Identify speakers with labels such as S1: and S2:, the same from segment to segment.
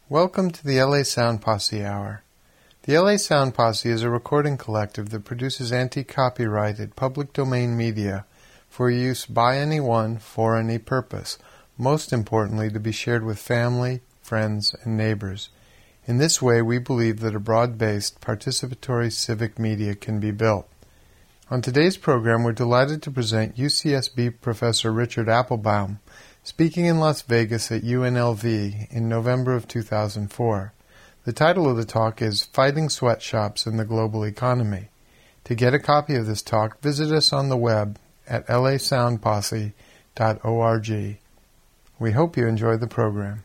S1: Welcome to the LA Sound Posse Hour. The LA Sound Posse is a recording collective that produces anti-copyrighted public domain media for use by anyone for any purpose, most importantly to be shared with family, friends, and neighbors. In this way, we believe that a broad-based, participatory civic media can be built. On today's program, we're delighted to present UCSB Professor Richard Applebaum, speaking in Las Vegas at UNLV in November of 2004. The title of the talk is Fighting Sweatshops in the Global Economy. To get a copy of this talk, visit us on the web at lasoundposse.org. We hope you enjoy the program.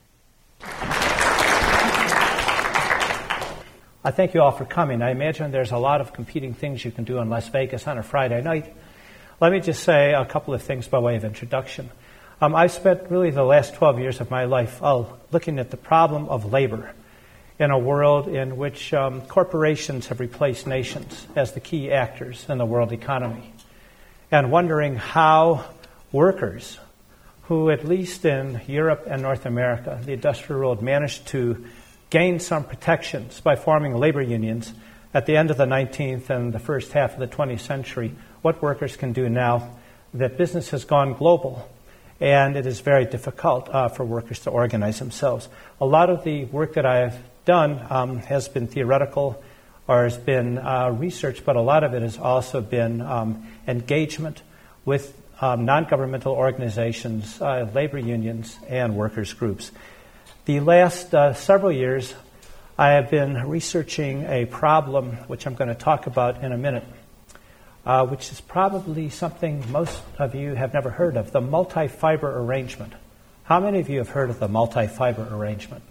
S2: I thank you all for coming. I imagine there's a lot of competing things you can do in Las Vegas on a Friday night. Let me just say a couple of things by way of introduction. I've spent really the last 12 years of my life looking at the problem of labor in a world in which corporations have replaced nations as the key actors in the world economy, and wondering how workers who, at least in Europe and North America, the industrial world, managed to gain some protections by forming labor unions at the end of the 19th and the first half of the 20th century, what workers can do now that business has gone global. And it is very difficult for workers to organize themselves. A lot of the work that I've done has been theoretical or has been research, but a lot of it has also been engagement with non-governmental organizations, labor unions, and workers' groups. The last several years, I have been researching a problem which I'm going to talk about in a minute, which is probably something most of you have never heard of, the multi-fiber arrangement. How many of you have heard of the multi-fiber arrangement?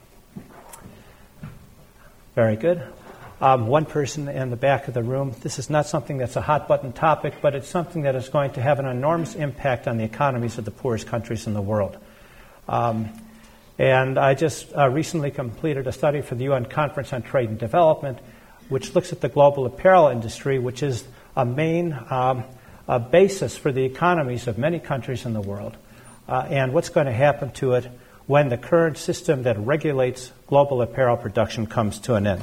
S2: Very good. One person in the back of the room. This is not something that's a hot-button topic, but it's something that is going to have an enormous impact on the economies of the poorest countries in the world. And I just recently completed a study for the UN Conference on Trade and Development, which looks at the global apparel industry, which is a main basis for the economies of many countries in the world, and what's going to happen to it when the current system that regulates global apparel production comes to an end.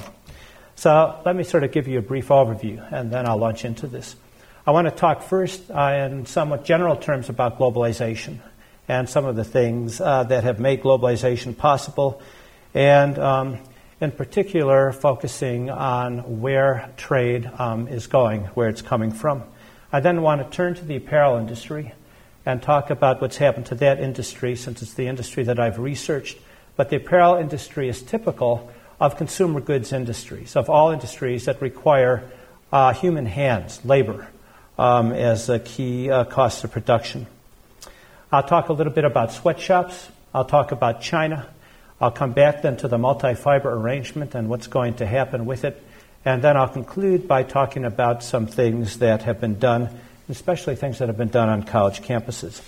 S2: So let me sort of give you a brief overview, and then I'll launch into this. I want to talk first in somewhat general terms about globalization and some of the things that have made globalization possible, and in particular, focusing on where trade is going, where it's coming from. I then want to turn to the apparel industry and talk about what's happened to that industry, since it's the industry that I've researched. But the apparel industry is typical of consumer goods industries, of all industries that require human hands, labor, as a key cost of production. I'll talk a little bit about sweatshops. I'll talk about China. I'll come back then to the multi-fiber arrangement and what's going to happen with it. And then I'll conclude by talking about some things that have been done, especially things that have been done on college campuses.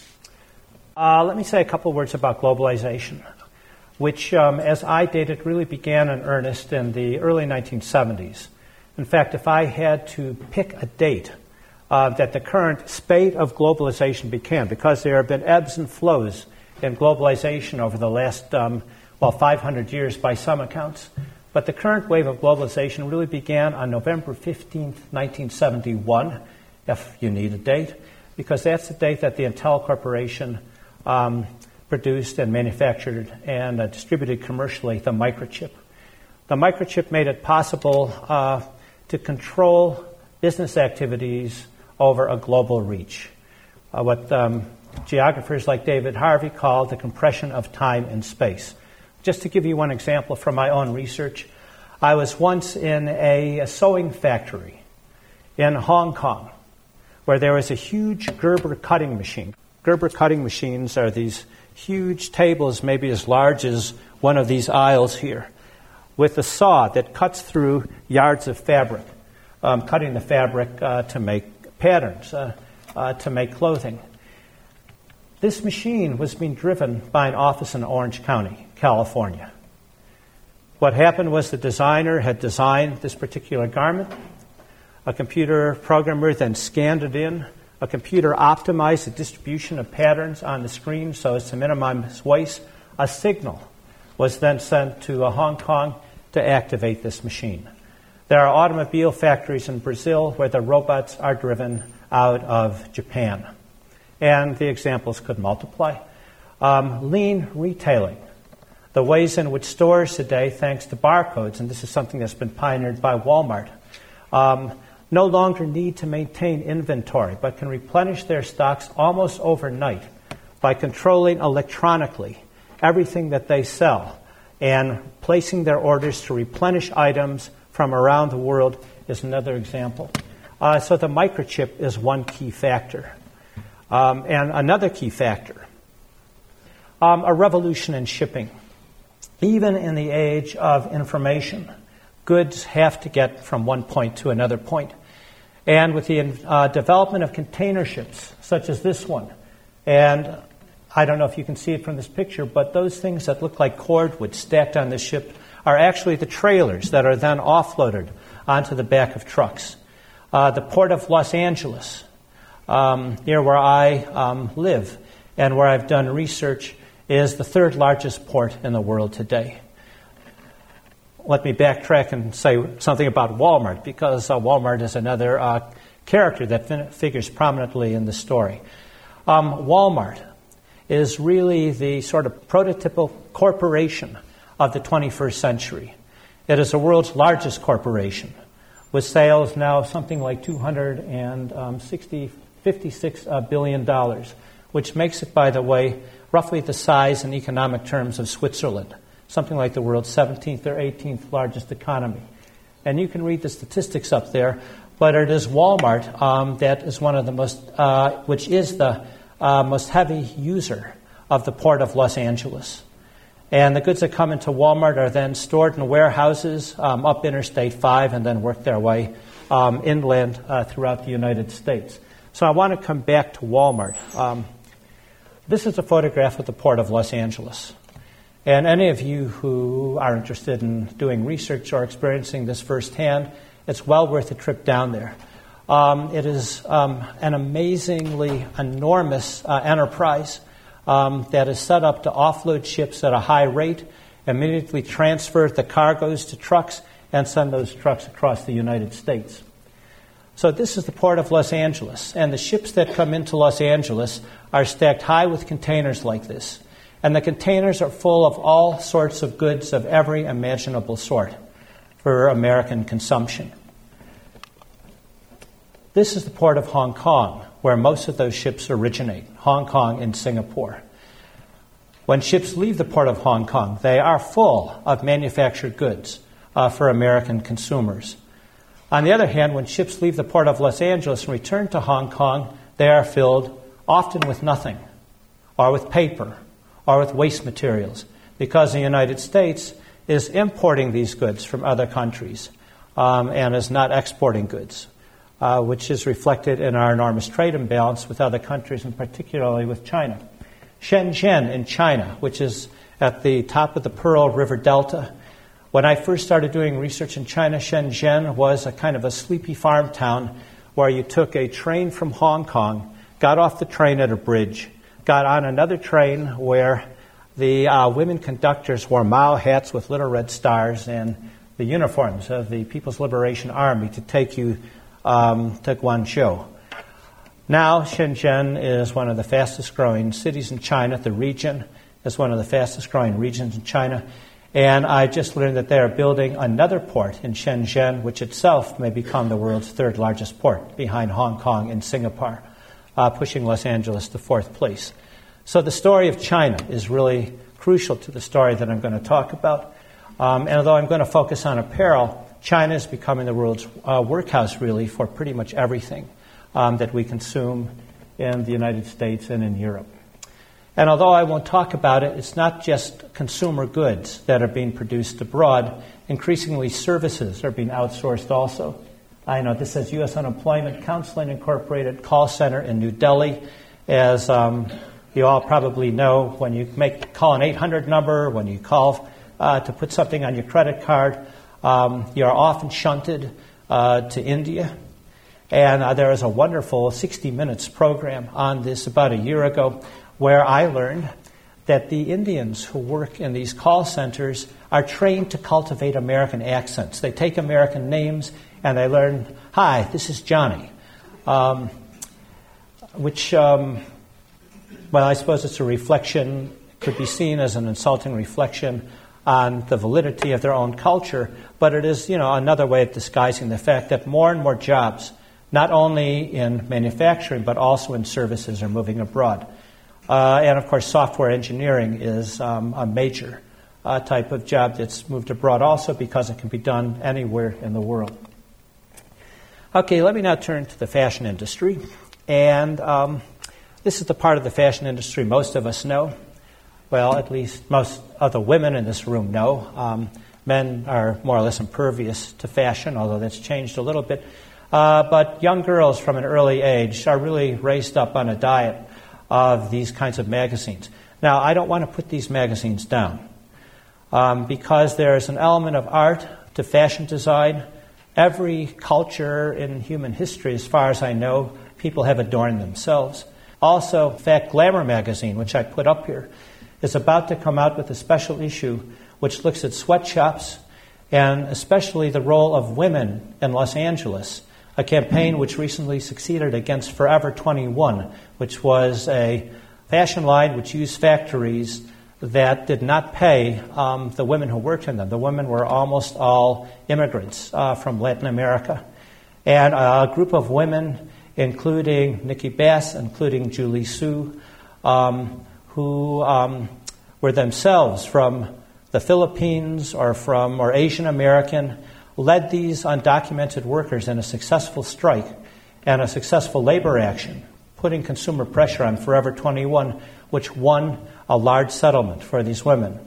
S2: Let me say a couple words about globalization, which, as I date it, really began in earnest in the early 1970s. In fact, if I had to pick a date that the current spate of globalization began, because there have been ebbs and flows in globalization over the last 500 years by some accounts. But the current wave of globalization really began on November 15th, 1971, if you need a date, because that's the date that the Intel Corporation produced and manufactured and distributed commercially the microchip. The microchip made it possible to control business activities over a global reach, what geographers like David Harvey call the compression of time and space. Just to give you one example from my own research, I was once in a sewing factory in Hong Kong where there was a huge Gerber cutting machine. Gerber cutting machines are these huge tables, maybe as large as one of these aisles here, with a saw that cuts through yards of fabric, cutting the fabric to make patterns, to make clothing. This machine was being driven by an office in Orange County, California. What happened was the designer had designed this particular garment. A computer programmer then scanned it in. A computer optimized the distribution of patterns on the screen so as to minimize waste. A signal was then sent to Hong Kong to activate this machine. There are automobile factories in Brazil where the robots are driven out of Japan. And the examples could multiply. Lean retailing, the ways in which stores today, thanks to barcodes, and this is something that's been pioneered by Walmart, no longer need to maintain inventory, but can replenish their stocks almost overnight by controlling electronically everything that they sell and placing their orders to replenish items from around the world is another example. So the microchip is one key factor. And another key factor, a revolution in shipping. Even in the age of information, goods have to get from one point to another point. And with the development of container ships, such as this one, and I don't know if you can see it from this picture, but those things that look like cordwood stacked on the ship are actually the trailers that are then offloaded onto the back of trucks. The Port of Los Angeles, near where I live and where I've done research, is the third largest port in the world today. Let me backtrack and say something about Walmart, because Walmart is another character that figures prominently in the story. Walmart is really the sort of prototypical corporation of the 21st century. It is the world's largest corporation, with sales now something like $56 billion, which makes it, by the way, roughly the size in economic terms of Switzerland, something like the world's 17th or 18th largest economy. And you can read the statistics up there, but it is Walmart that is one of the most, which is the most heavy user of the Port of Los Angeles. And the goods that come into Walmart are then stored in warehouses up Interstate 5 and then work their way inland throughout the United States. So I want to come back to Walmart. This is a photograph of the Port of Los Angeles. And any of you who are interested in doing research or experiencing this firsthand, it's well worth a trip down there. It is an amazingly enormous enterprise that is set up to offload ships at a high rate, immediately transfer the cargoes to trucks, and send those trucks across the United States. So this is the Port of Los Angeles, and the ships that come into Los Angeles are stacked high with containers like this. And the containers are full of all sorts of goods of every imaginable sort for American consumption. This is the Port of Hong Kong, where most of those ships originate, Hong Kong and Singapore. When ships leave the Port of Hong Kong, they are full of manufactured goods for American consumers. On the other hand, when ships leave the Port of Los Angeles and return to Hong Kong, they are filled often with nothing, or with paper, or with waste materials, because the United States is importing these goods from other countries and is not exporting goods, which is reflected in our enormous trade imbalance with other countries, and particularly with China. Shenzhen in China, which is at the top of the Pearl River Delta. When I first started doing research in China, Shenzhen was a kind of a sleepy farm town where you took a train from Hong Kong, got off the train at a bridge, got on another train where the women conductors wore Mao hats with little red stars and the uniforms of the People's Liberation Army to take you to Guangzhou. Now Shenzhen is one of the fastest growing cities in China. The region is one of the fastest growing regions in China. And I just learned that they are building another port in Shenzhen, which itself may become the world's third largest port, behind Hong Kong and Singapore, pushing Los Angeles to fourth place. So the story of China is really crucial to the story that I'm going to talk about. And although I'm going to focus on apparel, China is becoming the world's workhouse, really, for pretty much everything that we consume in the United States and in Europe. And although I won't talk about it, it's not just consumer goods that are being produced abroad. Increasingly, services are being outsourced also. I know this says U.S. Unemployment Counseling Incorporated call center in New Delhi. As you all probably know, when you call an 800 number, when you call to put something on your credit card, you're often shunted to India. And there is a wonderful 60 Minutes program on this about a year ago, where I learned that the Indians who work in these call centers are trained to cultivate American accents. They take American names and they learn, "Hi, this is Johnny," which, well, I suppose it's a reflection, could be seen as an insulting reflection on the validity of their own culture, but it is, another way of disguising the fact that more and more jobs, not only in manufacturing but also in services, are moving abroad. And of course, software engineering is a major type of job that's moved abroad also because it can be done anywhere in the world. Okay, let me now turn to the fashion industry. And this is the part of the fashion industry most of us know. Well, at least most of the women in this room know. Men are more or less impervious to fashion, although that's changed a little bit. But young girls from an early age are really raised up on a diet of these kinds of magazines. Now, I don't want to put these magazines down because there's an element of art to fashion design. Every culture in human history, as far as I know, people have adorned themselves. Also, in fact, Glamour magazine, which I put up here, is about to come out with a special issue which looks at sweatshops and especially the role of women in Los Angeles, a campaign which recently succeeded against Forever 21, which was a fashion line which used factories that did not pay the women who worked in them. The women were almost all immigrants from Latin America. And a group of women, including Nikki Bass, including Julie Su, who were themselves from the Philippines or Asian American, led these undocumented workers in a successful strike and a successful labor action, putting consumer pressure on Forever 21, which won a large settlement for these women.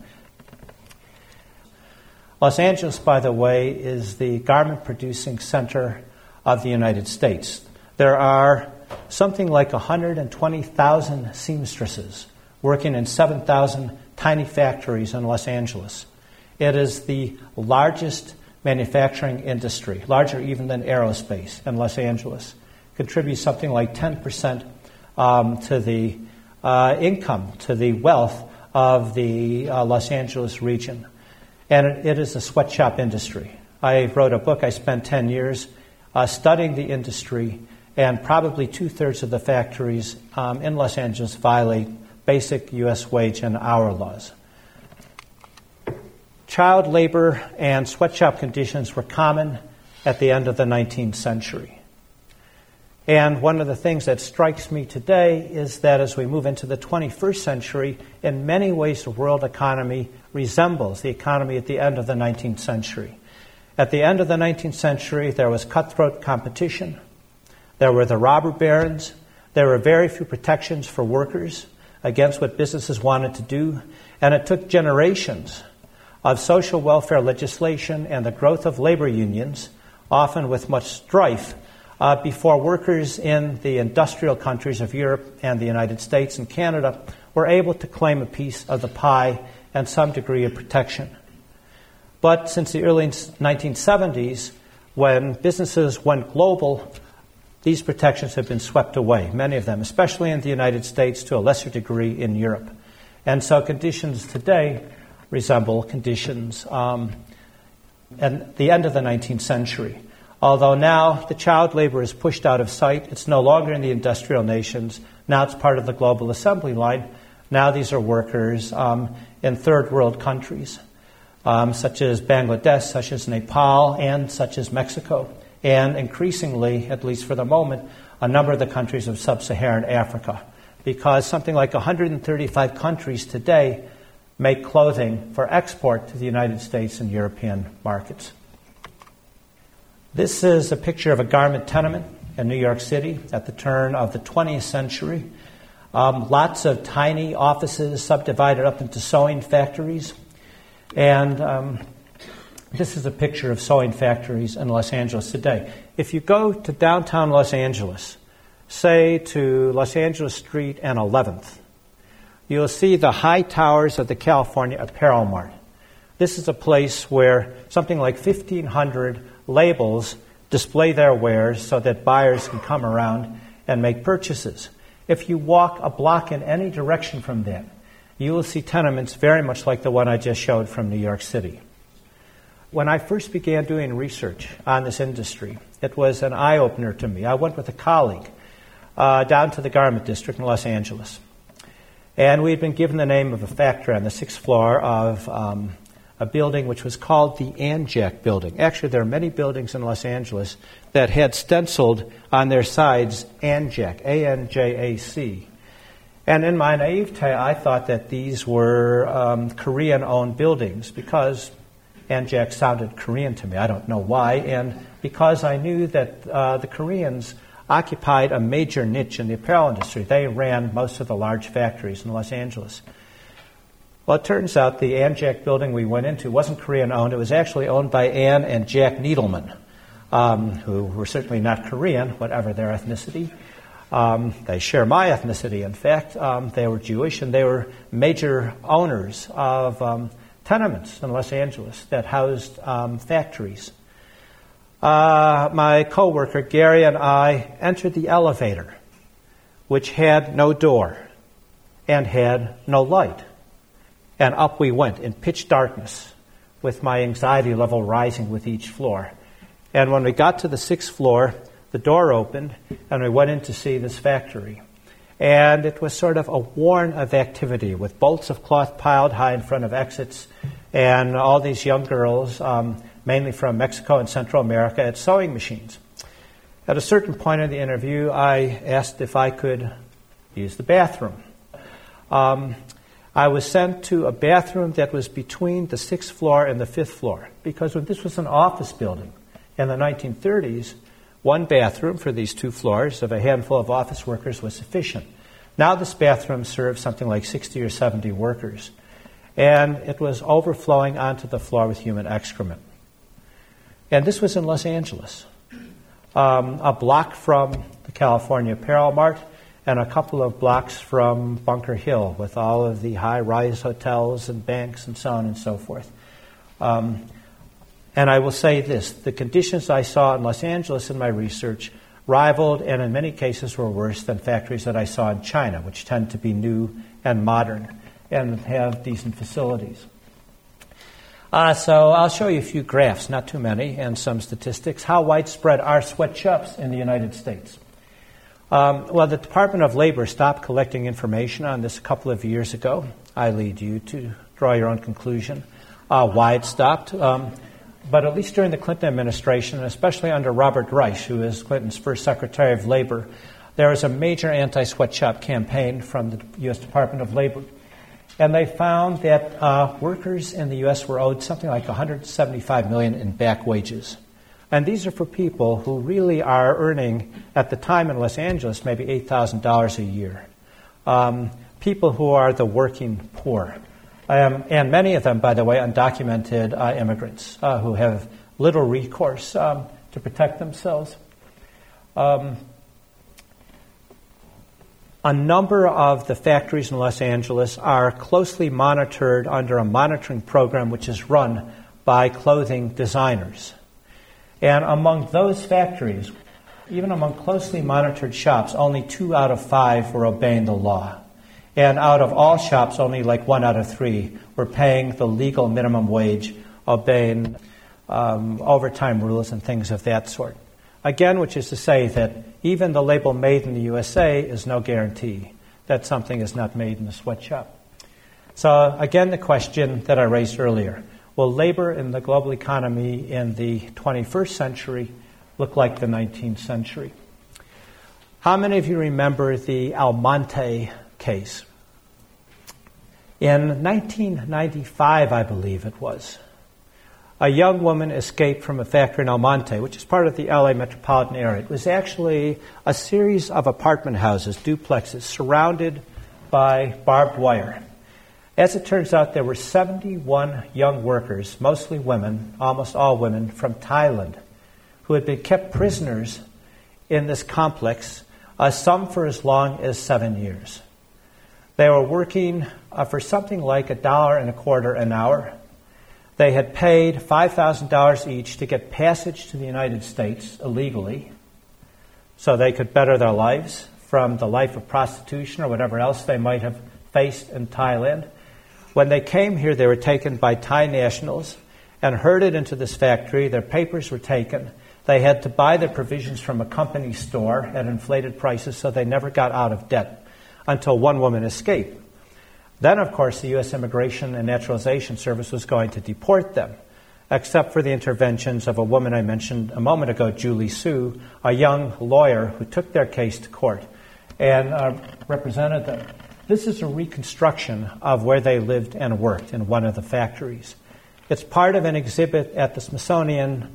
S2: Los Angeles, by the way, is the garment-producing center of the United States. There are something like 120,000 seamstresses working in 7,000 tiny factories in Los Angeles. It is the largest manufacturing industry, larger even than aerospace in Los Angeles. Contributes something like 10% to the income, to the wealth of the Los Angeles region. And it is a sweatshop industry. I wrote a book. I spent 10 years studying the industry, and probably 2/3 of the factories in Los Angeles violate basic U.S. wage and hour laws. Child labor and sweatshop conditions were common at the end of the 19th century. And one of the things that strikes me today is that as we move into the 21st century, in many ways the world economy resembles the economy at the end of the 19th century. At the end of the 19th century, there was cutthroat competition. There were the robber barons. There were very few protections for workers against what businesses wanted to do. And it took generations of social welfare legislation and the growth of labor unions, often with much strife, before workers in the industrial countries of Europe and the United States and Canada were able to claim a piece of the pie and some degree of protection. But since the early 1970s, when businesses went global, these protections have been swept away, many of them, especially in the United States, to a lesser degree in Europe. And so conditions today resemble conditions at the end of the 19th century. Although now the child labor is pushed out of sight, it's no longer in the industrial nations. Now it's part of the global assembly line. Now these are workers in third world countries, such as Bangladesh, such as Nepal, and such as Mexico. And increasingly, at least for the moment, a number of the countries of sub-Saharan Africa, because something like 135 countries today make clothing for export to the United States and European markets. This is a picture of a garment tenement in New York City at the turn of the 20th century. Lots of tiny offices subdivided up into sewing factories. And this is a picture of sewing factories in Los Angeles today. If you go to downtown Los Angeles, say to Los Angeles Street and 11th, you'll see the high towers of the California Apparel Mart. This is a place where something like 1,500 labels display their wares so that buyers can come around and make purchases. If you walk a block in any direction from that, you will see tenements very much like the one I just showed from New York City. When I first began doing research on this industry, it was an eye-opener to me. I went with a colleague down to the Garment District in Los Angeles. And we had been given the name of a factory on the 6th floor of a building which was called the Anjac Building. Actually, there are many buildings in Los Angeles that had stenciled on their sides Anjac, A-N-J-A-C. And in my naivete, I thought that these were Korean-owned buildings because Anjac sounded Korean to me. I don't know why. And because I knew that the Koreans occupied a major niche in the apparel industry. They ran most of the large factories in Los Angeles. Well, it turns out the Anjac building we went into wasn't Korean-owned. It was actually owned by Ann and Jack Needleman, who were certainly not Korean, whatever their ethnicity. They share my ethnicity, in fact. They were Jewish, and they were major owners of tenements in Los Angeles that housed factories. My coworker, Gary, and I entered the elevator, which had no door and had no light. And up we went in pitch darkness, with my anxiety level rising with each floor. And when we got to the 6th floor, the door opened, and we went in to see this factory. And it was sort of a warren of activity, with bolts of cloth piled high in front of exits, and all these young girls, mainly from Mexico and Central America, at sewing machines. At a certain point in the interview, I asked if I could use the bathroom. I was sent to a bathroom that was between the 6th floor and the 5th floor, because when this was an office building in the 1930s, one bathroom for these 2 floors of a handful of office workers was sufficient. Now this bathroom serves something like 60 or 70 workers, and it was overflowing onto the floor with human excrement. And this was in Los Angeles, a block from the California Apparel Mart and a couple of blocks from Bunker Hill with all of the high-rise hotels and banks and so on and so forth. And I will say this, the conditions I saw in Los Angeles in my research rivaled and in many cases were worse than factories that I saw in China, which tend to be new and modern and have decent facilities. So I'll show you a few graphs, not too many, and some statistics. How widespread are sweatshops in the United States? Well, the Department of Labor stopped collecting information on this a couple of years ago. I lead you to draw your own conclusion. Why it stopped? But at least during the Clinton administration, and especially under Robert Reich, who is Clinton's first Secretary of Labor, there was a major anti-sweatshop campaign from the U.S. Department of Labor. And they found that workers in the U.S. were owed something like $175 million in back wages. And these are for people who really are earning, at the time in Los Angeles, maybe $8,000 a year. People who are the working poor. And many of them, by the way, undocumented immigrants who have little recourse to protect themselves. A number of the factories in Los Angeles are closely monitored under a monitoring program which is run by clothing designers. And among those factories, even among closely monitored shops, only 2 out of 5 were obeying the law. And out of all shops, only like 1 out of 3 were paying the legal minimum wage, obeying overtime rules and things of that sort. Again, which is to say that even the label made in the USA is no guarantee that something is not made in the sweatshop. So again, the question that I raised earlier, will labor in the global economy in the 21st century look like the 19th century? How many of you remember the Almonte case? In 1995, I believe it was, a young woman escaped from a factory in Almonte, which is part of the LA metropolitan area. It was actually a series of apartment houses, duplexes, surrounded by barbed wire. As it turns out, there were 71 young workers, mostly women, almost all women, from Thailand, who had been kept prisoners in this complex, some for as long as 7 years. They were working for something like $1.25 an hour. They had paid $5,000 each to get passage to the United States illegally so they could better their lives from the life of prostitution or whatever else they might have based in Thailand. When they came here, they were taken by Thai nationals and herded into this factory. Their papers were taken. They had to buy their provisions from a company store at inflated prices, so they never got out of debt until one woman escaped. Then, of course, the U.S. Immigration and Naturalization Service was going to deport them, except for the interventions of a woman I mentioned a moment ago, Julie Su, a young lawyer who took their case to court and represented them. This is a reconstruction of where they lived and worked in one of the factories. It's part of an exhibit at the Smithsonian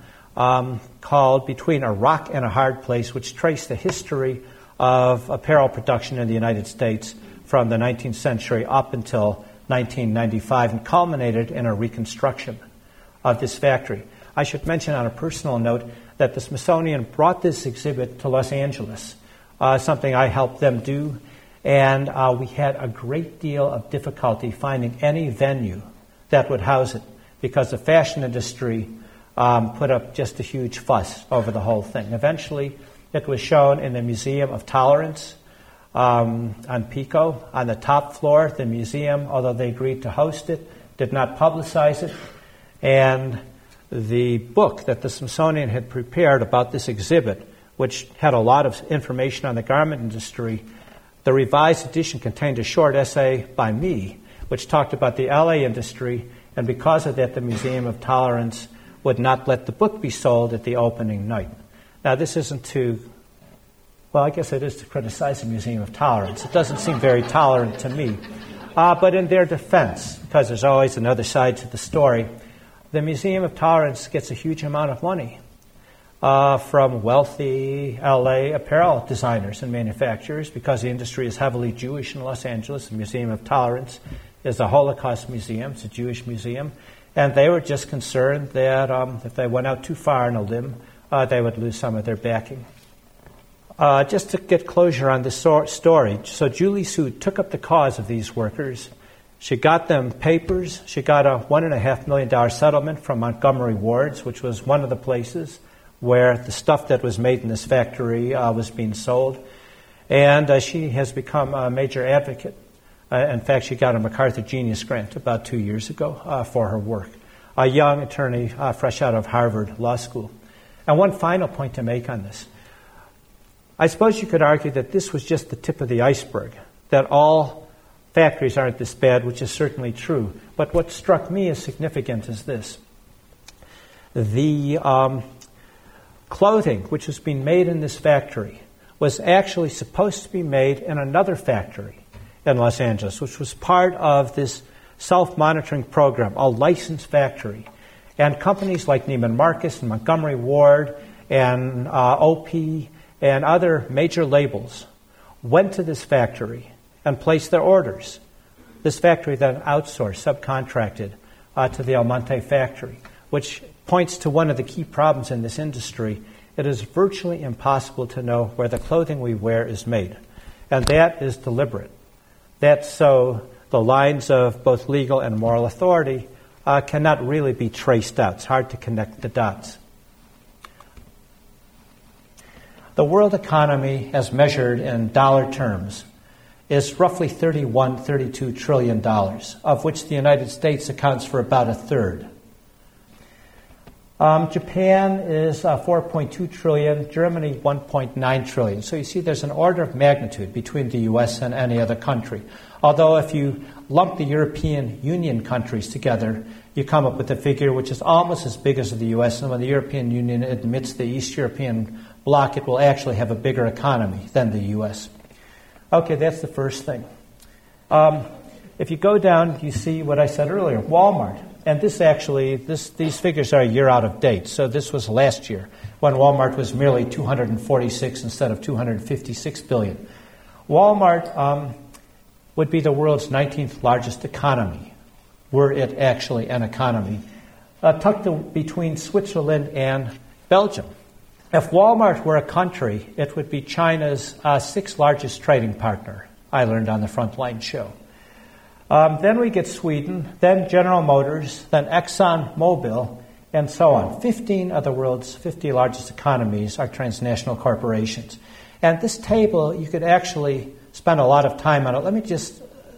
S2: called Between a Rock and a Hard Place, which traced the history of apparel production in the United States from the 19th century up until 1995 and culminated in a reconstruction of this factory. I should mention on a personal note that the Smithsonian brought this exhibit to Los Angeles, something I helped them do, and we had a great deal of difficulty finding any venue that would house it because the fashion industry put up just a huge fuss over the whole thing. Eventually, it was shown in the Museum of Tolerance on Pico. On the top floor, the museum, although they agreed to host it, did not publicize it. And the book that the Smithsonian had prepared about this exhibit, which had a lot of information on the garment industry, the revised edition contained a short essay by me, which talked about the LA industry, and because of that, the Museum of Tolerance would not let the book be sold at the opening night. Now, this isn't to, well, I guess it is to criticize the Museum of Tolerance. It doesn't seem very tolerant to me. But in their defense, because there's always another side to the story, the Museum of Tolerance gets a huge amount of money from wealthy LA apparel designers and manufacturers because the industry is heavily Jewish in Los Angeles. The Museum of Tolerance is a Holocaust museum. It's a Jewish museum. And they were just concerned that if they went out too far on a limb, they would lose some of their backing. Just to get closure on this story, so Julie Su took up the cause of these workers. She got them papers. She got a $1.5 million settlement from Montgomery Ward's, which was one of the places where the stuff that was made in this factory was being sold. And she has become a major advocate. In fact, she got a MacArthur Genius Grant about 2 years ago for her work. A young attorney fresh out of Harvard Law School. And one final point to make on this. I suppose you could argue that this was just the tip of the iceberg, that all factories aren't this bad, which is certainly true. But what struck me as significant is this. The clothing, which was being made in this factory, was actually supposed to be made in another factory in Los Angeles, which was part of this self-monitoring program, a licensed factory. And companies like Neiman Marcus and Montgomery Ward and OP and other major labels went to this factory and placed their orders. This factory then outsourced, subcontracted to the El Monte factory, which points to one of the key problems in this industry. It is virtually impossible to know where the clothing we wear is made. And that is deliberate. That's so the lines of both legal and moral authority cannot really be traced out. It's hard to connect the dots. The world economy, as measured in dollar terms, is roughly $32 trillion, of which the United States accounts for about a third. Japan is 4.2 trillion, Germany 1.9 trillion. So you see there's an order of magnitude between the U.S. and any other country. Although if you lump the European Union countries together, you come up with a figure which is almost as big as the U.S. And when the European Union admits the East European bloc, it will actually have a bigger economy than the U.S. Okay, that's the first thing. If you go down, you see what I said earlier, Walmart. And these figures are a year out of date. So this was last year when Walmart was merely 246 instead of 256 billion. Walmart would be the world's 19th largest economy, were it actually an economy, tucked between Switzerland and Belgium. If Walmart were a country, it would be China's sixth largest trading partner, I learned on the Frontline show. Then we get Sweden, then General Motors, then ExxonMobil, and so on. 15 of the world's 50 largest economies are transnational corporations. And this table, you could actually spend a lot of time on it. Let me just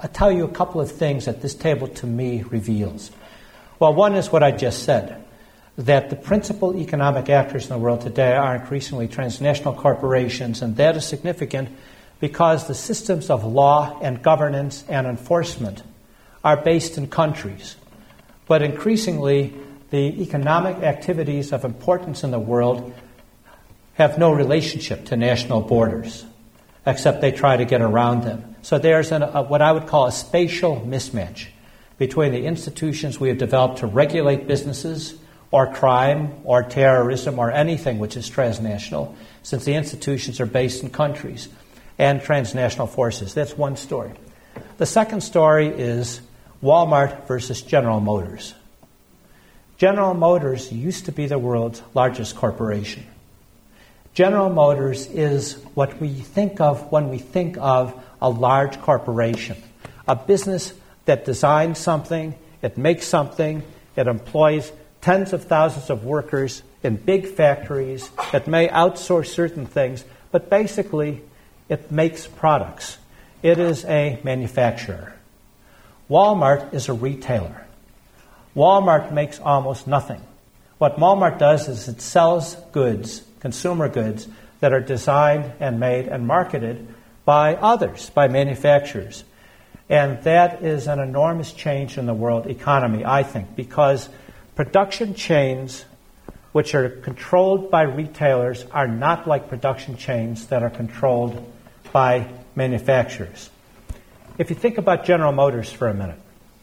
S2: I'll tell you a couple of things that this table to me reveals. Well, one is what I just said, that the principal economic actors in the world today are increasingly transnational corporations, and that is significant because the systems of law and governance and enforcement are based in countries. But increasingly, the economic activities of importance in the world have no relationship to national borders, except they try to get around them. So there's what I would call a spatial mismatch between the institutions we have developed to regulate businesses or crime or terrorism or anything which is transnational, since the institutions are based in countries, and transnational forces. That's one story. The second story is Walmart versus General Motors. General Motors used to be the world's largest corporation. General Motors is what we think of when we think of a large corporation, a business that designs something, it makes something, it employs tens of thousands of workers in big factories that may outsource certain things, but basically it makes products. It is a manufacturer. Walmart is a retailer. Walmart makes almost nothing. What Walmart does is it sells goods, consumer goods, that are designed and made and marketed by others, by manufacturers. And that is an enormous change in the world economy, I think, because production chains which are controlled by retailers are not like production chains that are controlled by manufacturers. If you think about General Motors for a minute,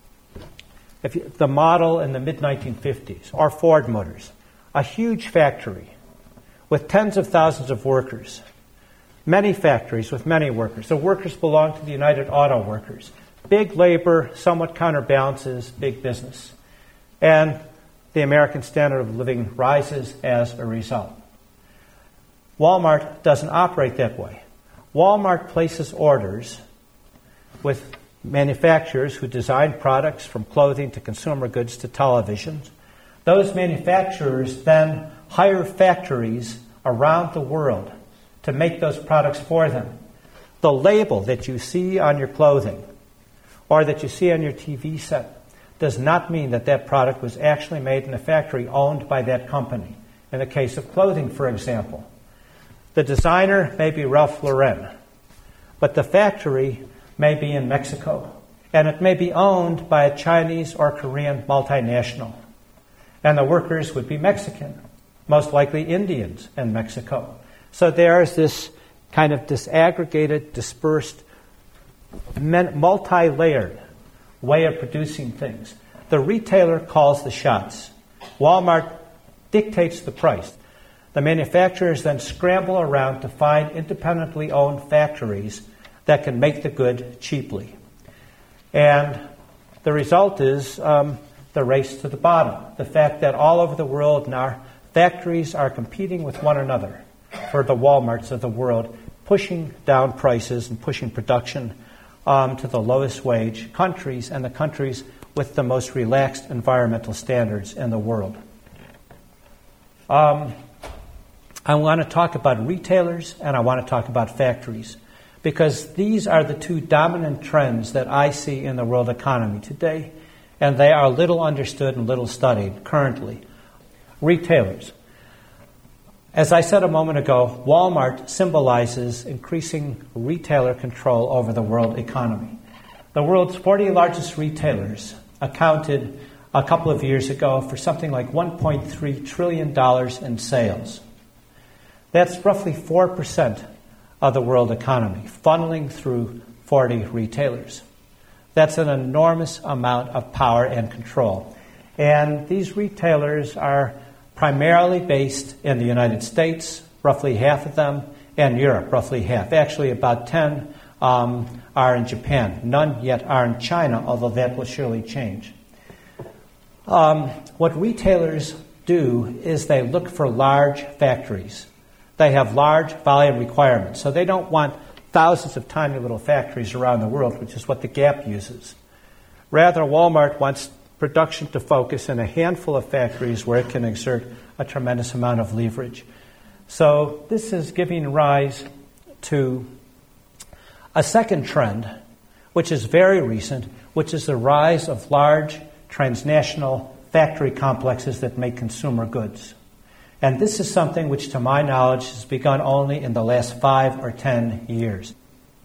S2: the model in the mid-1950s, or Ford Motors, a huge factory with tens of thousands of workers, many factories with many workers. The workers belong to the United Auto Workers. Big labor somewhat counterbalances big business. And the American standard of living rises as a result. Walmart doesn't operate that way. Walmart places orders with manufacturers who design products from clothing to consumer goods to televisions. Those manufacturers then hire factories around the world to make those products for them. The label that you see on your clothing or that you see on your TV set does not mean that that product was actually made in a factory owned by that company. In the case of clothing, for example, the designer may be Ralph Lauren, but the factory may be in Mexico, and it may be owned by a Chinese or Korean multinational, and the workers would be Mexican, most likely Indians in Mexico. So there's this kind of disaggregated, dispersed, multi-layered way of producing things. The retailer calls the shots. Walmart dictates the price. The manufacturers then scramble around to find independently owned factories that can make the good cheaply. And the result is the race to the bottom. The fact that all over the world now factories are competing with one another for the Walmarts of the world, pushing down prices and pushing production to the lowest wage countries and the countries with the most relaxed environmental standards in the world. I want to talk about retailers and I want to talk about factories, because these are the two dominant trends that I see in the world economy today, and they are little understood and little studied currently. Retailers. As I said a moment ago, Walmart symbolizes increasing retailer control over the world economy. The world's 40 largest retailers accounted a couple of years ago for something like $1.3 trillion in sales. That's roughly 4% of the world economy, funneling through 40 retailers. That's an enormous amount of power and control. And these retailers are primarily based in the United States, roughly half of them, and Europe, roughly half. Actually, about 10 are in Japan. None yet are in China, although that will surely change. What retailers do is they look for large factories. They have large volume requirements, so they don't want thousands of tiny little factories around the world, which is what the Gap uses. Rather, Walmart wants production to focus in a handful of factories where it can exert a tremendous amount of leverage. So this is giving rise to a second trend, which is very recent, which is the rise of large transnational factory complexes that make consumer goods. And this is something which, to my knowledge, has begun only in the last 5 or 10 years.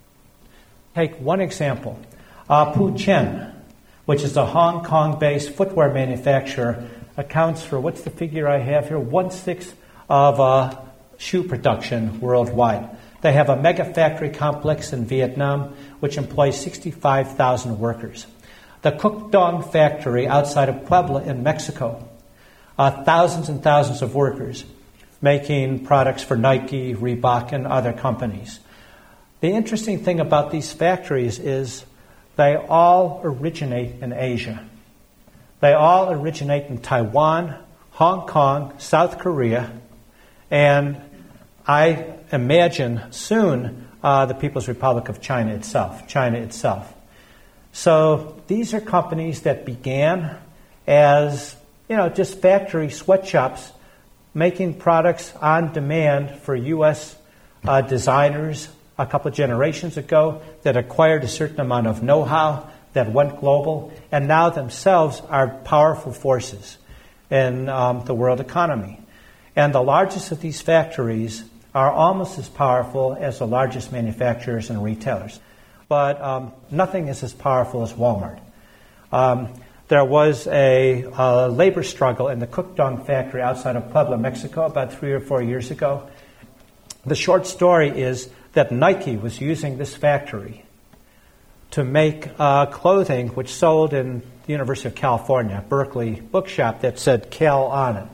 S2: Take one example. Pu Chen, which is a Hong Kong-based footwear manufacturer, accounts for, what's the figure I have here, 1/6 of shoe production worldwide. They have a mega factory complex in Vietnam, which employs 65,000 workers. The Cuc Dong factory outside of Puebla in Mexico, thousands and thousands of workers making products for Nike, Reebok, and other companies. The interesting thing about these factories is they all originate in Asia. They all originate in Taiwan, Hong Kong, South Korea, and I imagine soon the People's Republic of China itself. So these are companies that began as, just factory sweatshops making products on demand for U.S. designers a couple of generations ago that acquired a certain amount of know-how that went global and now themselves are powerful forces in the world economy. And the largest of these factories are almost as powerful as the largest manufacturers and retailers. But nothing is as powerful as Walmart. There was a labor struggle in the Cuc Dong factory outside of Puebla, Mexico, about 3 or 4 years ago. The short story is that Nike was using this factory to make clothing which sold in the University of California, Berkeley bookshop, that said Cal on it.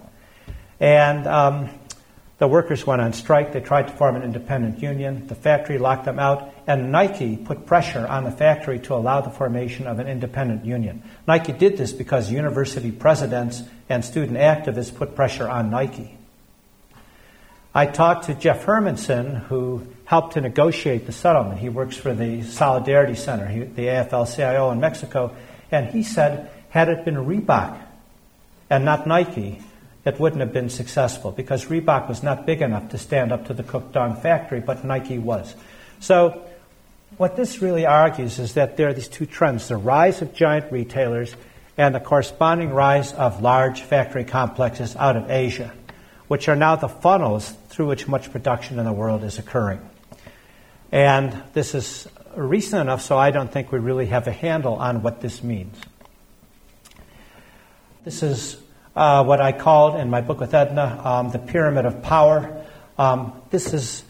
S2: And the workers went on strike. They tried to form an independent union. The factory locked them out, and Nike put pressure on the factory to allow the formation of an independent union. Nike did this because university presidents and student activists put pressure on Nike. I talked to Jeff Hermanson, who helped to negotiate the settlement. He works for the Solidarity Center, the AFL-CIO in Mexico, and he said, had it been Reebok and not Nike, it wouldn't have been successful because Reebok was not big enough to stand up to the Cuc Dong factory, but Nike was. So what this really argues is that there are these two trends, the rise of giant retailers and the corresponding rise of large factory complexes out of Asia, which are now the funnels through which much production in the world is occurring. And this is recent enough, so I don't think we really have a handle on what this means. This is what I called in my book with Edna the pyramid of power. This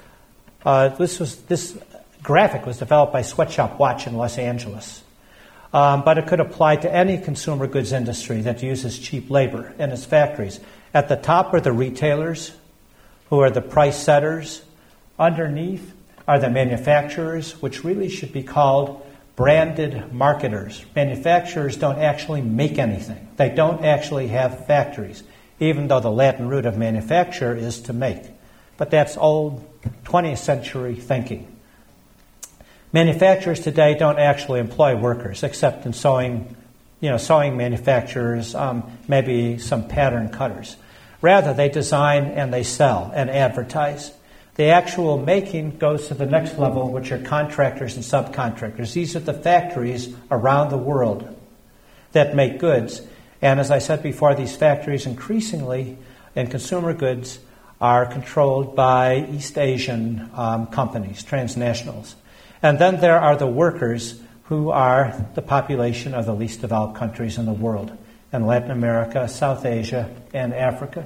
S2: graphic was developed by Sweatshop Watch in Los Angeles. But it could apply to any consumer goods industry that uses cheap labor in its factories. At the top are the retailers, who are the price setters. Underneath are the manufacturers, which really should be called branded marketers. Manufacturers don't actually make anything. They don't actually have factories, even though the Latin root of manufacture is to make. But that's old 20th century thinking. Manufacturers today don't actually employ workers, except in sewing manufacturers, maybe some pattern cutters. Rather, they design and they sell and advertise. The actual making goes to the next level, which are contractors and subcontractors. These are the factories around the world that make goods. And as I said before, these factories increasingly in consumer goods are controlled by East Asian companies, transnationals. And then there are the workers, who are the population of the least developed countries in the world, in Latin America, South Asia, and Africa.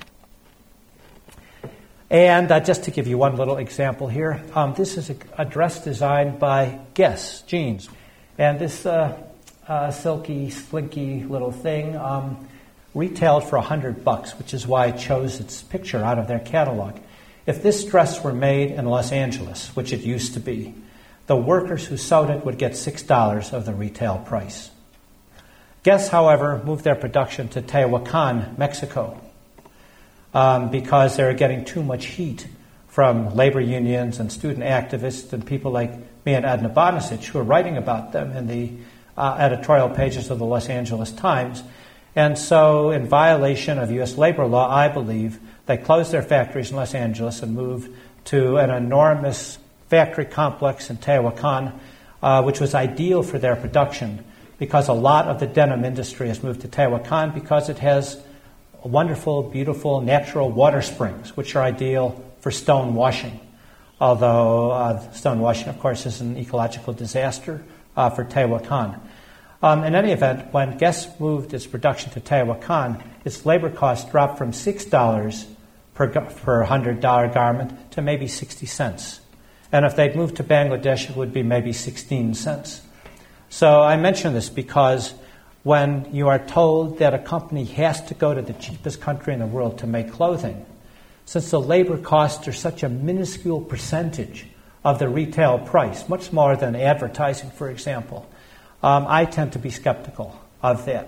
S2: And just to give you one little example here, this is a dress designed by Guess Jeans. And this silky, slinky little thing retailed for $100, which is why I chose its picture out of their catalog. If this dress were made in Los Angeles, which it used to be, the workers who sewed it would get $6 of the retail price. Guess, however, moved their production to Tehuacan, Mexico, because they were getting too much heat from labor unions and student activists and people like me and Edna Bonicic, who are writing about them in the editorial pages of the Los Angeles Times. And so, in violation of U.S. labor law, I believe, they closed their factories in Los Angeles and moved to an enormous factory complex in Tehuacan, which was ideal for their production because a lot of the denim industry has moved to Tehuacan because it has wonderful, beautiful, natural water springs, which are ideal for stone washing. Although stone washing, of course, is an ecological disaster for Tehuacan. In any event, when Guess moved its production to Tehuacan, its labor cost dropped from $6 per $100 garment to maybe 60 cents. And if they'd moved to Bangladesh, it would be maybe 16 cents. So I mention this because when you are told that a company has to go to the cheapest country in the world to make clothing, since the labor costs are such a minuscule percentage of the retail price, much smaller than advertising, for example, I tend to be skeptical of that.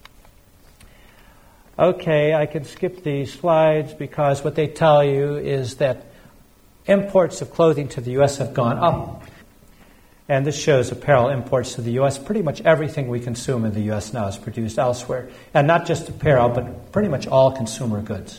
S2: Okay, I can skip these slides because what they tell you is that imports of clothing to the U.S. have gone up. And this shows apparel imports to the U.S. Pretty much everything we consume in the U.S. now is produced elsewhere. And not just apparel, but pretty much all consumer goods.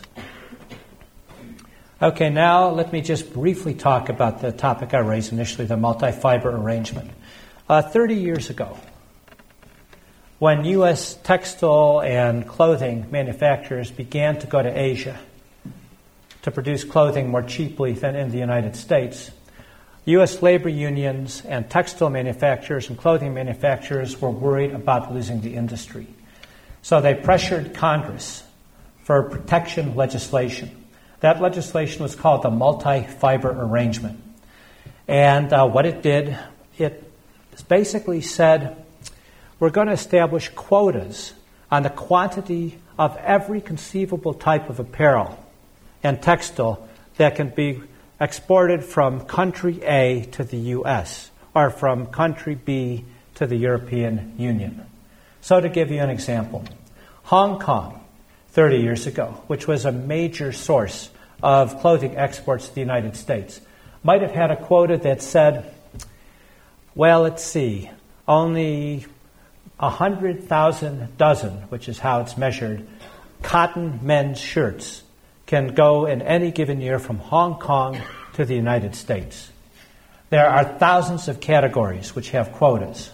S2: Okay, now let me just briefly talk about the topic I raised initially, the multi-fiber arrangement. 30 years ago, when U.S. textile and clothing manufacturers began to go to Asia to produce clothing more cheaply than in the United States, U.S. labor unions and textile manufacturers and clothing manufacturers were worried about losing the industry. So they pressured Congress for protection legislation. That legislation was called the multi-fiber arrangement. And what it did, it basically said, we're going to establish quotas on the quantity of every conceivable type of apparel and textile that can be exported from country A to the U.S. or from country B to the European Union. So to give you an example, Hong Kong, 30 years ago, which was a major source of clothing exports to the United States, might have had a quota that said, well, let's see, only 100,000 dozen, which is how it's measured, cotton men's shirts can go in any given year from Hong Kong to the United States. There are thousands of categories which have quotas.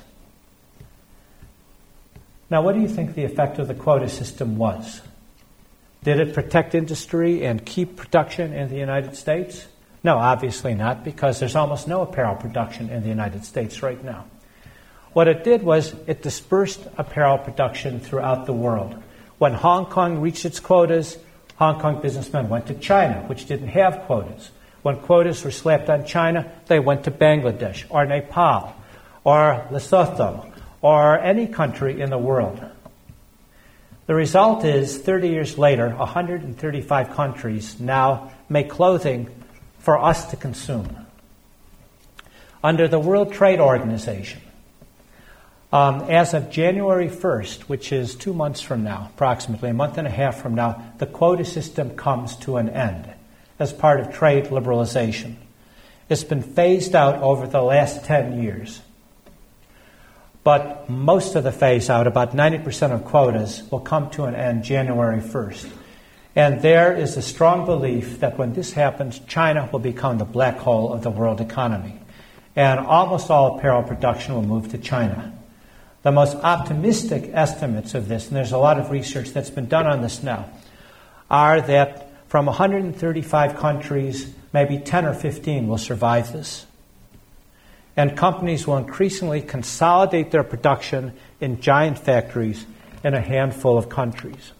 S2: Now, what do you think the effect of the quota system was? Did it protect industry and keep production in the United States? No, obviously not, because there's almost no apparel production in the United States right now. What it did was it dispersed apparel production throughout the world. When Hong Kong reached its quotas, Hong Kong businessmen went to China, which didn't have quotas. When quotas were slapped on China, they went to Bangladesh or Nepal or Lesotho or any country in the world. The result is, 30 years later, 135 countries now make clothing for us to consume. Under the World Trade Organization, as of January 1st, which is 2 months from now, approximately a month and a half from now, the quota system comes to an end as part of trade liberalization. It's been phased out over the last 10 years. But most of the phase out, about 90% of quotas, will come to an end January 1st. And there is a strong belief that when this happens, China will become the black hole of the world economy. And almost all apparel production will move to China. The most optimistic estimates of this, and there's a lot of research that's been done on this now, are that from 135 countries, maybe 10 or 15 will survive this. And companies will increasingly consolidate their production in giant factories in a handful of countries.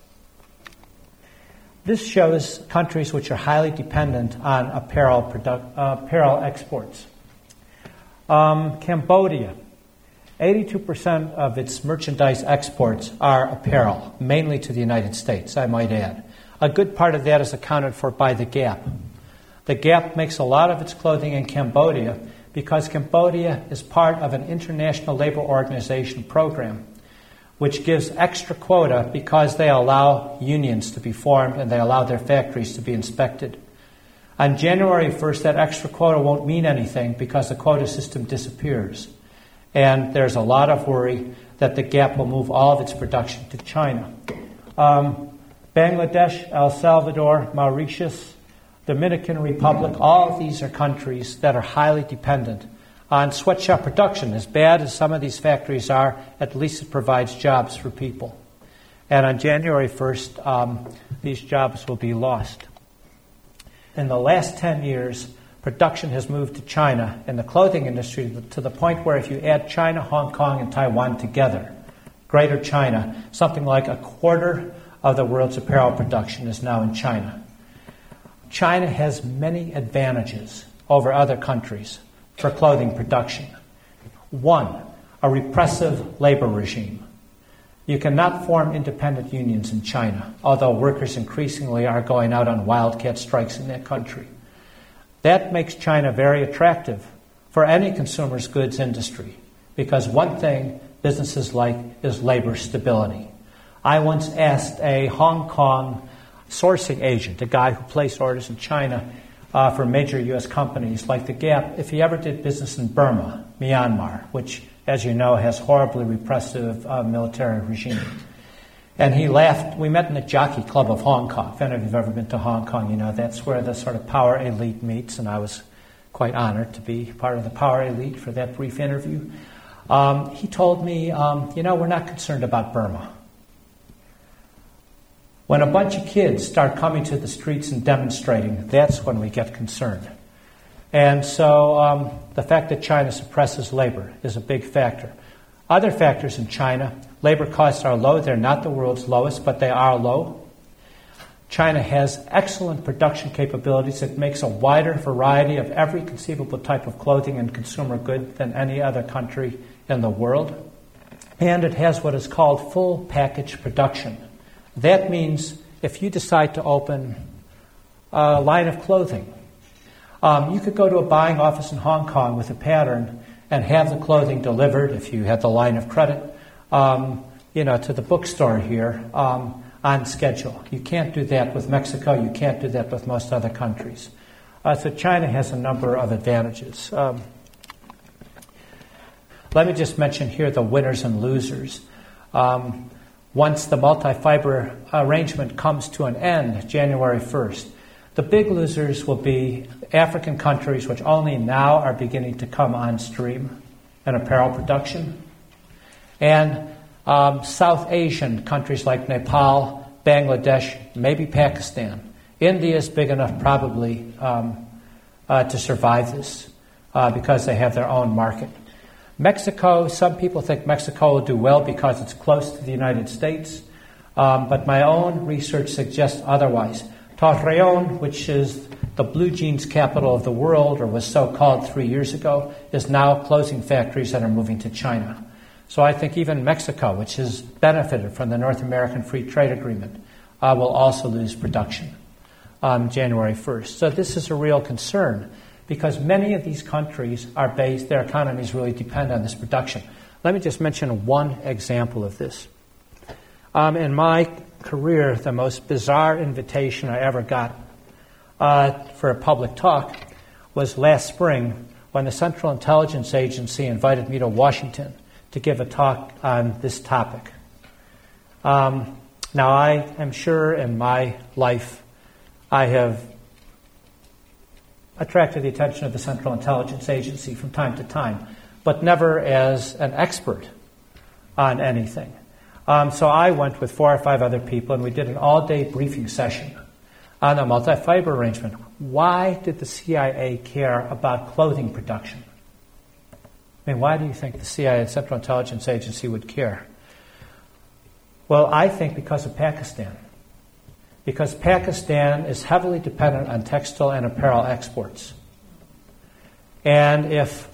S2: This shows countries which are highly dependent on apparel exports. Cambodia, 82% of its merchandise exports are apparel, mainly to the United States, I might add. A good part of that is accounted for by the Gap. The Gap makes a lot of its clothing in Cambodia because Cambodia is part of an International Labor Organization program which gives extra quota because they allow unions to be formed and they allow their factories to be inspected. On January 1st, that extra quota won't mean anything because the quota system disappears. And there's a lot of worry that the Gap will move all of its production to China. Bangladesh, El Salvador, Mauritius, Dominican Republic, all of these are countries that are highly dependent on sweatshop production. As bad as some of these factories are, at least it provides jobs for people. And on January 1st, these jobs will be lost. In the last 10 years, production has moved to China in the clothing industry to the point where if you add China, Hong Kong, and Taiwan together, Greater China, something like a quarter of the world's apparel production is now in China. China has many advantages over other countries for clothing production. One, a repressive labor regime. You cannot form independent unions in China, although workers increasingly are going out on wildcat strikes in that country. That makes China very attractive for any consumer goods industry, because one thing businesses like is labor stability. I once asked a Hong Kong sourcing agent, a guy who placed orders in China for major U.S. companies like The Gap, if he ever did business in Burma, Myanmar, which, as you know, has horribly repressive military regime. And he laughed. We met in the Jockey Club of Hong Kong. If any of you have ever been to Hong Kong, you know that's where the sort of power elite meets, and I was quite honored to be part of the power elite for that brief interview. He told me, we're not concerned about Burma. When a bunch of kids start coming to the streets and demonstrating, that's when we get concerned. And so the fact that China suppresses labor is a big factor. Other factors in China, labor costs are low. They're not the world's lowest, but they are low. China has excellent production capabilities. It makes a wider variety of every conceivable type of clothing and consumer good than any other country in the world. And it has what is called full package production. That means if you decide to open a line of clothing, you could go to a buying office in Hong Kong with a pattern and have the clothing delivered, if you had the line of credit, to the bookstore here on schedule. You can't do that with Mexico. You can't do that with most other countries. So China has a number of advantages. Let me just mention here the winners and losers. Once the multi-fiber arrangement comes to an end, January 1st, the big losers will be African countries, which only now are beginning to come on stream in apparel production, and South Asian countries like Nepal, Bangladesh, maybe Pakistan. India is big enough probably to survive this because they have their own market. Mexico, some people think Mexico will do well because it's close to the United States, but my own research suggests otherwise. Torreon, which is the blue jeans capital of the world, or was so called 3 years ago, is now closing factories that are moving to China. So I think even Mexico, which has benefited from the North American Free Trade Agreement, will also lose production on January 1st. So this is a real concern, because many of these countries are based, their economies really depend on this production. Let me just mention one example of this. In my career, the most bizarre invitation I ever got for a public talk was last spring when the Central Intelligence Agency invited me to Washington to give a talk on this topic. Now, I am sure in my life I have attracted the attention of the Central Intelligence Agency from time to time, but never as an expert on anything. So I went with 4 or 5 other people, and we did an all-day briefing session on the multi-fiber arrangement. Why did the CIA care about clothing production? I mean, why do you think the CIA, Central Intelligence Agency, would care? Well, I think because of Pakistan. Because Pakistan is heavily dependent on textile and apparel exports. And if,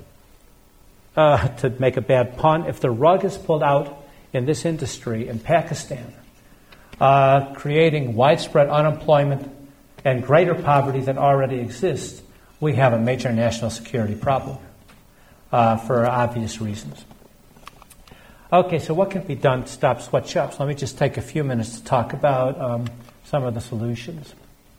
S2: to make a bad pun, if the rug is pulled out in this industry in Pakistan, creating widespread unemployment and greater poverty than already exists, we have a major national security problem for obvious reasons. Okay, so what can be done to stop sweatshops? Let me just take a few minutes to talk about some of the solutions.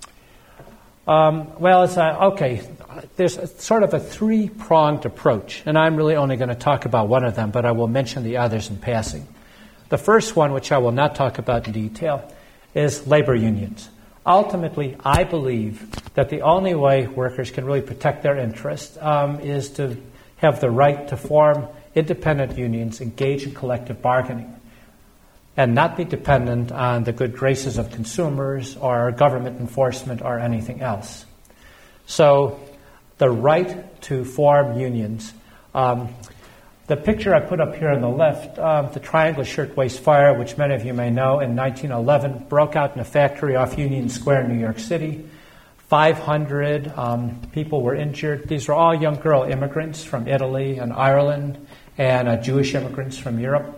S2: There's sort of a 3-pronged approach, and I'm really only going to talk about one of them, but I will mention the others in passing. The first one, which I will not talk about in detail, is labor unions. Ultimately, I believe that the only way workers can really protect their interests is to have the right to form independent unions, engage in collective bargaining, and not be dependent on the good graces of consumers or government enforcement or anything else. So the right to form unions. The picture I put up here on the left, the Triangle Shirtwaist Fire, which many of you may know, in 1911, broke out in a factory off Union Square in New York City. 500 people were injured. These were all young girl immigrants from Italy and Ireland and Jewish immigrants from Europe.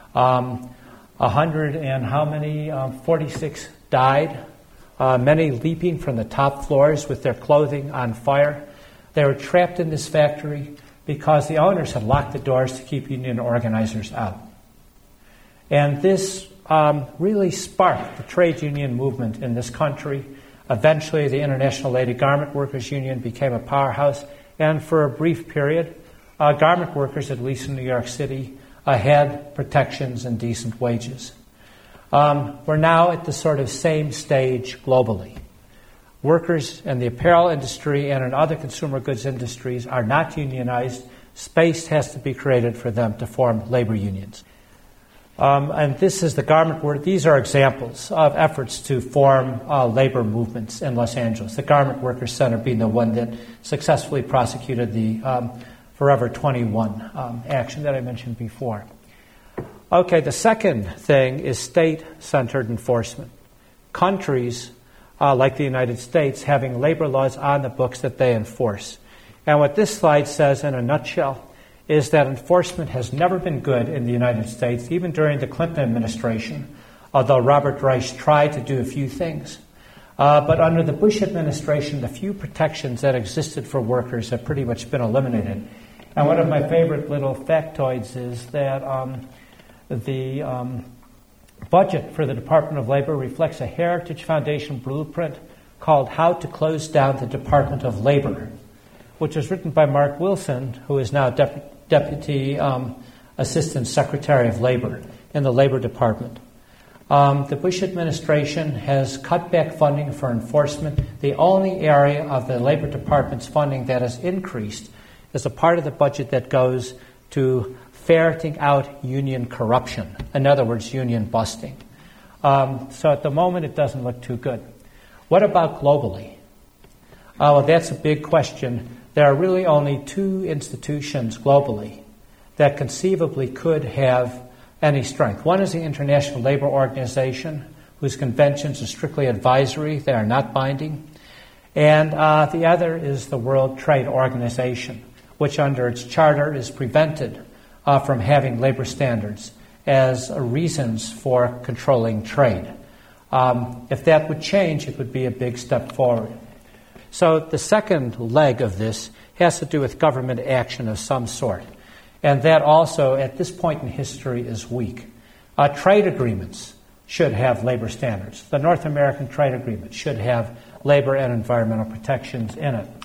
S2: 100 and how many? 46 died, many leaping from the top floors with their clothing on fire. They were trapped in this factory because the owners had locked the doors to keep union organizers out. And this really sparked the trade union movement in this country. Eventually, the International Lady Garment Workers Union became a powerhouse, and for a brief period, garment workers, at least in New York City, had protections and decent wages. We're now at the sort of same stage globally. Workers in the apparel industry and in other consumer goods industries are not unionized. Space has to be created for them to form labor unions. And this is the garment work. These are examples of efforts to form labor movements in Los Angeles. The Garment Workers Center being the one that successfully prosecuted the Forever 21 action that I mentioned before. Okay, the second thing is state-centered enforcement. Countries like the United States having labor laws on the books that they enforce. And what this slide says in a nutshell is that enforcement has never been good in the United States, even during the Clinton administration, although Robert Reich tried to do a few things. But under the Bush administration, the few protections that existed for workers have pretty much been eliminated. And one of my favorite little factoids is that the budget for the Department of Labor reflects a Heritage Foundation blueprint called How to Close Down the Department of Labor, which was written by Mark Wilson, who is now Deputy Assistant Secretary of Labor in the Labor Department. The Bush administration has cut back funding for enforcement. The only area of the Labor Department's funding that has increased is a part of the budget that goes to ferreting out union corruption. In other words, union busting. So at the moment, it doesn't look too good. What about globally? Well, that's a big question. There are really only two institutions globally that conceivably could have any strength. One is the International Labor Organization, whose conventions are strictly advisory. They are not binding. And the other is the World Trade Organization, which under its charter is prevented from having labor standards as reasons for controlling trade. If that would change, it would be a big step forward. So the second leg of this has to do with government action of some sort. And that also, at this point in history, is weak. Trade agreements should have labor standards. The North American Trade Agreement should have labor and environmental protections in it.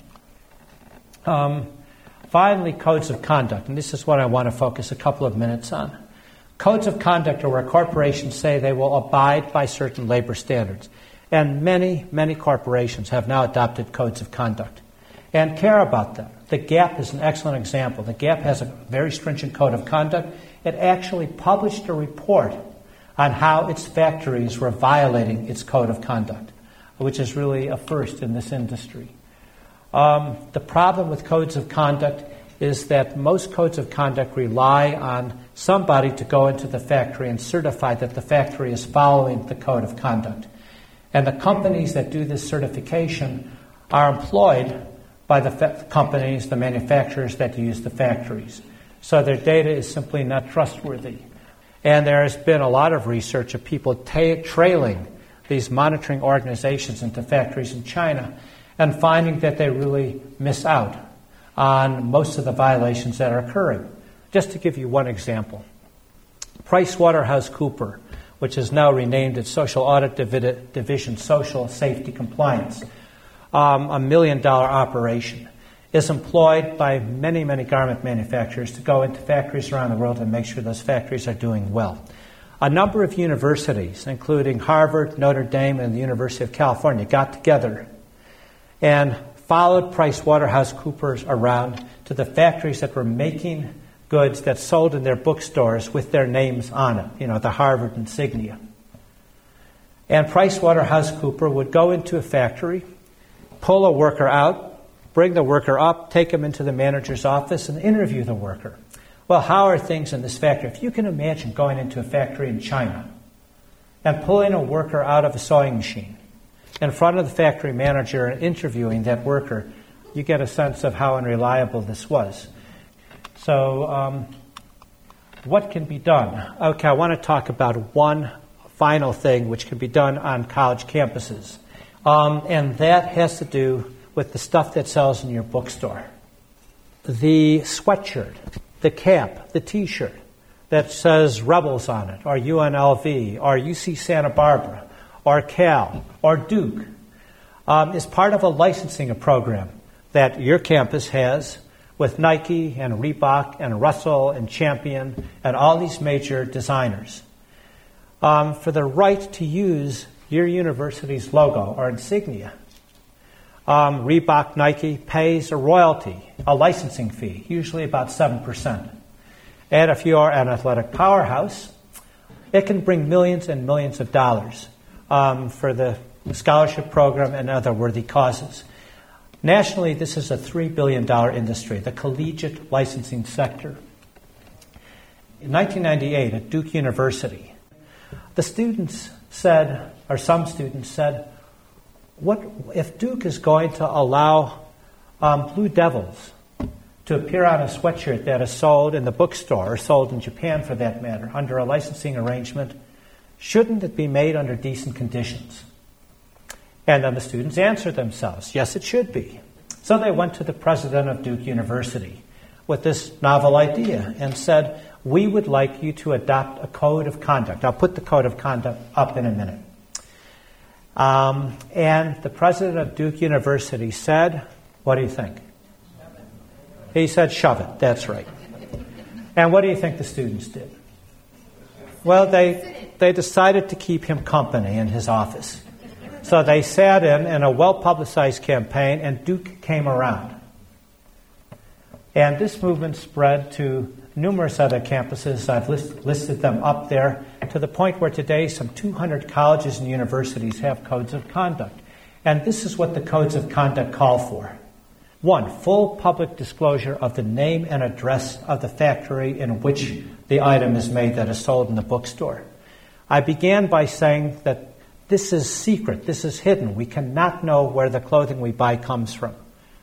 S2: Finally, codes of conduct, and this is what I want to focus a couple of minutes on. Codes of conduct are where corporations say they will abide by certain labor standards. And many, many corporations have now adopted codes of conduct and care about them. The Gap is an excellent example. The Gap has a very stringent code of conduct. It actually published a report on how its factories were violating its code of conduct, which is really a first in this industry. The problem with codes of conduct is that most codes of conduct rely on somebody to go into the factory and certify that the factory is following the code of conduct. And the companies that do this certification are employed by the companies, the manufacturers that use the factories. So their data is simply not trustworthy. And there has been a lot of research of people trailing these monitoring organizations into factories in China and finding that they really miss out on most of the violations that are occurring. Just to give you one example, PricewaterhouseCoopers, which is now renamed its Social Audit Division Social Safety Compliance, $1 million operation, is employed by many, many garment manufacturers to go into factories around the world and make sure those factories are doing well. A number of universities, including Harvard, Notre Dame, and the University of California, got together and followed PricewaterhouseCoopers around to the factories that were making goods that sold in their bookstores with their names on it, the Harvard insignia. And PricewaterhouseCoopers would go into a factory, pull a worker out, bring the worker up, take him into the manager's office, and interview the worker. Well, how are things in this factory? If you can imagine going into a factory in China and pulling a worker out of a sewing machine in front of the factory manager and interviewing that worker, you get a sense of how unreliable this was. So what can be done? Okay, I want to talk about one final thing which can be done on college campuses. And that has to do with the stuff that sells in your bookstore. The sweatshirt, the cap, the T-shirt that says Rebels on it, or UNLV, or UC Santa Barbara, or Cal, or Duke, is part of a licensing program that your campus has with Nike and Reebok and Russell and Champion and all these major designers. For the right to use your university's logo or insignia, Reebok, Nike pays a royalty, a licensing fee, usually about 7%. And if you are an athletic powerhouse, it can bring millions and millions of dollars for the scholarship program and other worthy causes. Nationally, this is a $3 billion industry, the collegiate licensing sector. In 1998, at Duke University, the students said, or some students said, what if Duke is going to allow Blue Devils to appear on a sweatshirt that is sold in the bookstore, or sold in Japan for that matter, under a licensing arrangement, shouldn't it be made under decent conditions? And then the students answered themselves, yes, it should be. So they went to the president of Duke University with this novel idea and said, we would like you to adopt a code of conduct. I'll put the code of conduct up in a minute. And the president of Duke University said, what do you think? He said, shove it. That's right. And what do you think the students did? Well, they decided to keep him company in his office. So they sat in a well-publicized campaign, and Duke came around. And this movement spread to numerous other campuses. I've listed them up there, to the point where today some 200 colleges and universities have codes of conduct. And this is what the codes of conduct call for. 1, full public disclosure of the name and address of the factory in which the item is made that is sold in the bookstore. I began by saying that this is secret, this is hidden. We cannot know where the clothing we buy comes from.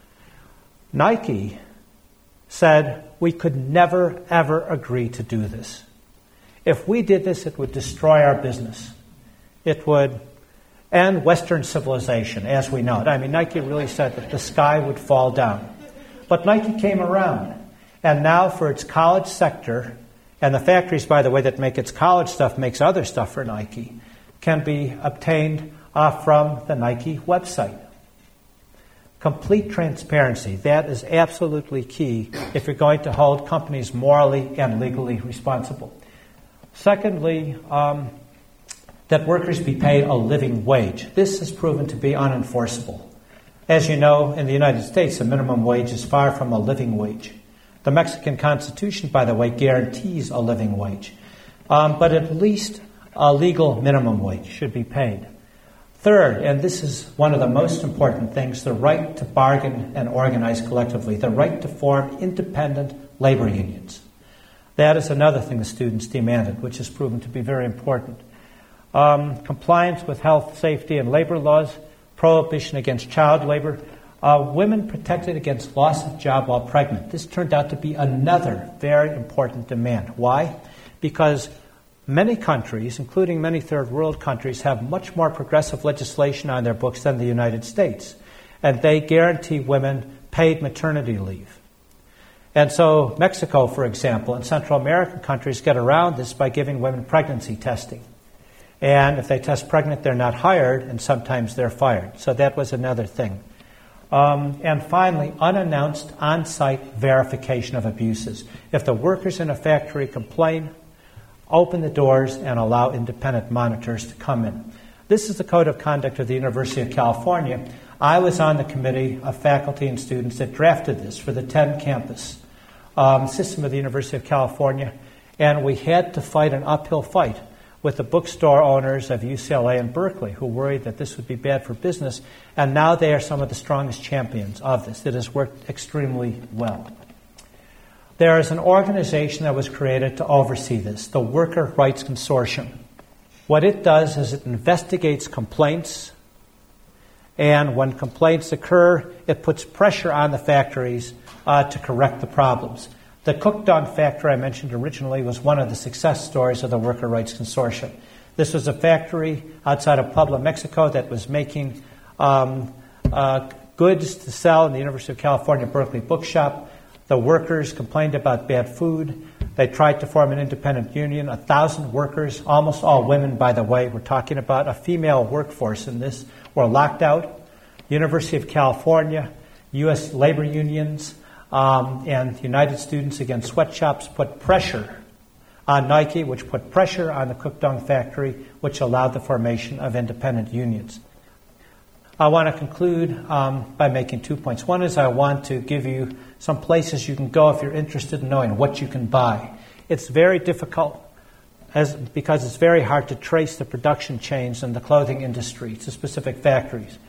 S2: Nike said we could never, ever agree to do this. If we did this, it would destroy our business. It would end Western civilization as we know it. I mean, Nike really said that the sky would fall down. But Nike came around, and now for its college sector, and the factories, by the way, that make its college stuff makes other stuff for Nike, can be obtained from the Nike website. Complete transparency, that is absolutely key if you're going to hold companies morally and legally responsible. Secondly, that workers be paid a living wage. This has proven to be unenforceable. As you know, in the United States, the minimum wage is far from a living wage. The Mexican Constitution, by the way, guarantees a living wage. But at least a legal minimum wage should be paid. Third, and this is one of the most important things, the right to bargain and organize collectively, the right to form independent labor unions. That is another thing the students demanded, which has proven to be very important. Compliance with health, safety, and labor laws, prohibition against child labor, women protected against loss of job while pregnant. This turned out to be another very important demand. Why? Because many countries, including many third world countries, have much more progressive legislation on their books than the United States. And they guarantee women paid maternity leave. And so Mexico, for example, and Central American countries get around this by giving women pregnancy testing. And if they test pregnant, they're not hired, and sometimes they're fired. So that was another thing. And finally, unannounced on-site verification of abuses. If the workers in a factory complain, open the doors and allow independent monitors to come in. This is the Code of Conduct of the University of California. I was on the committee of faculty and students that drafted this for the 10 campus system of the University of California, and we had to fight an uphill fight with the bookstore owners of UCLA and Berkeley, who worried that this would be bad for business, and now they are some of the strongest champions of this. It has worked extremely well. There is an organization that was created to oversee this, the Worker Rights Consortium. What it does is it investigates complaints, and when complaints occur, it puts pressure on the factories to correct the problems. The Cookdong factory I mentioned originally was one of the success stories of the Worker Rights Consortium. This was a factory outside of Puebla, Mexico, that was making goods to sell in the University of California, Berkeley bookshop. The workers complained about bad food. They tried to form an independent union. 1,000 workers, almost all women, by the way. We're talking about a female workforce in this, were locked out. University of California, U.S. labor unions, and United Students Against Sweatshops put pressure on Nike, which put pressure on the Cookdong factory, which allowed the formation of independent unions. I want to conclude by making 2 points. One is I want to give you some places you can go if you're interested in knowing what you can buy. It's very difficult because it's very hard to trace the production chains in the clothing industry to specific factories.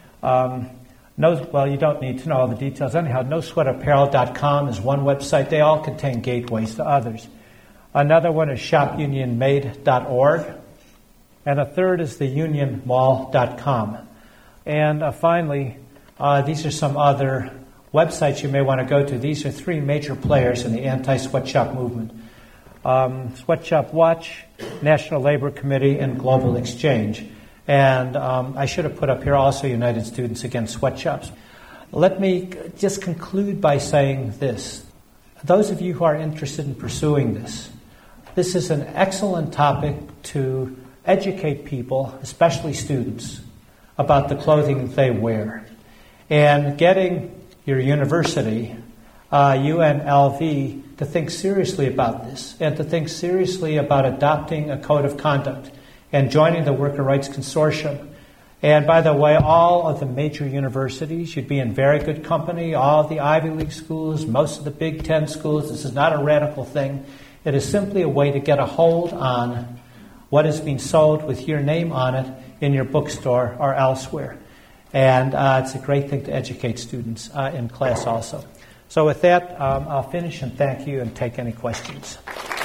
S2: You don't need to know all the details. Anyhow, NoSweatApparel.com is one website. They all contain gateways to others. Another one is ShopUnionMade.org. And a third is theUnionMall.com. And finally, these are some other websites you may want to go to. These are three major players in the anti-sweatshop movement. Sweatshop Watch, National Labor Committee, and Global Exchange. And I should have put up here also United Students Against Sweatshops. Let me just conclude by saying this. Those of you who are interested in pursuing this is an excellent topic to educate people, especially students, about the clothing they wear. And getting your university, UNLV, to think seriously about this and to think seriously about adopting a code of conduct and joining the Worker Rights Consortium. And by the way, all of the major universities, you'd be in very good company, all of the Ivy League schools, most of the Big Ten schools. This is not a radical thing. It is simply a way to get a hold on what is being sold with your name on it in your bookstore or elsewhere. And it's a great thing to educate students in class also. So with that, I'll finish and thank you and take any questions.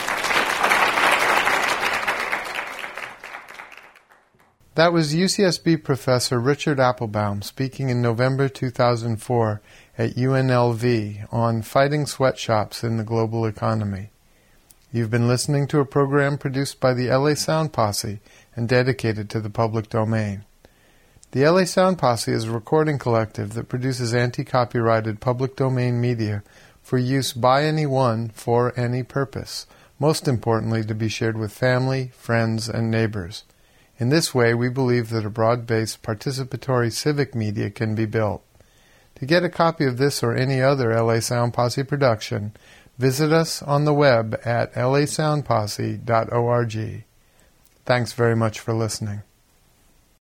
S1: That was UCSB Professor Richard Applebaum speaking in November 2004 at UNLV on fighting sweatshops in the global economy. You've been listening to a program produced by the LA Sound Posse and dedicated to the public domain. The LA Sound Posse is a recording collective that produces anti-copyrighted public domain media for use by anyone for any purpose, most importantly to be shared with family, friends, and neighbors. In this way, we believe that a broad-based participatory civic media can be built. To get a copy of this or any other LA Sound Posse production, visit us on the web at lasoundposse.org. Thanks very much for listening.